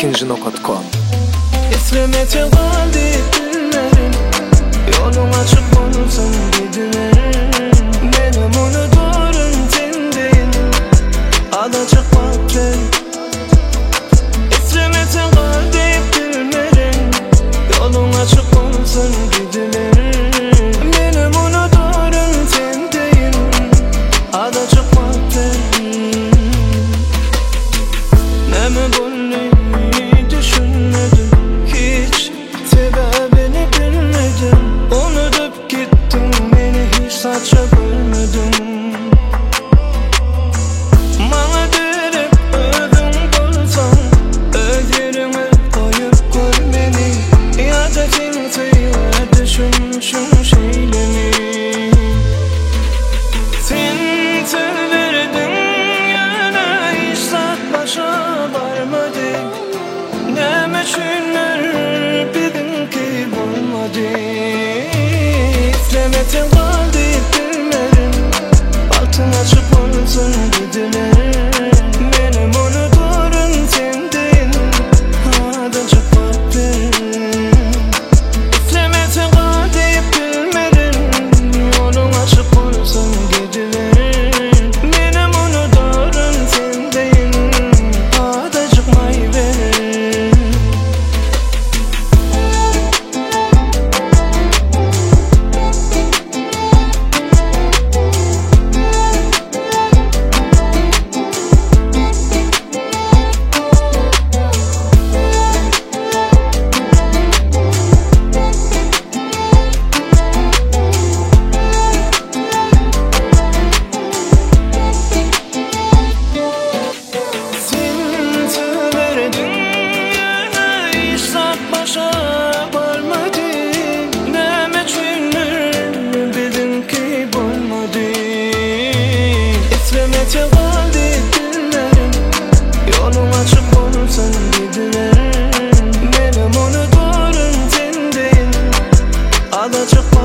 ikinci.com. İstemete kaldı günlerim, yolun açık olsun gidilerim. Benim unuturun sendeyim, adacık vaktim. İstemete kaldı günlerim, yolun açık olsun gidilerim. Benim unuturun sendeyim, adacık vaktim. Ne mi bunu düşünmedim, hiç sebebini bilmedim. Unutup gittin beni, hiç saça bölmedim. Bana derip öldüm bulsan, öz yerime koyup koy beni. Ya da kimseye düşünmüşüm şeyleri. Sen severdin yana, hiç saat başa varmadı. Ne meçhuller bildim ki bulmadı. İstemete kaldı günlerim, altın açık olsun gidilerim. Benim unuturun sendin, adacık vaktim. İstemete kaldı günlerim, yolun açık olsun gidilerim. Benim unuturun sendin, adacık mayverim. İstemete kaldı günlerim, yolun açık olsun gidilerim. Benim unuturun sendin, adacık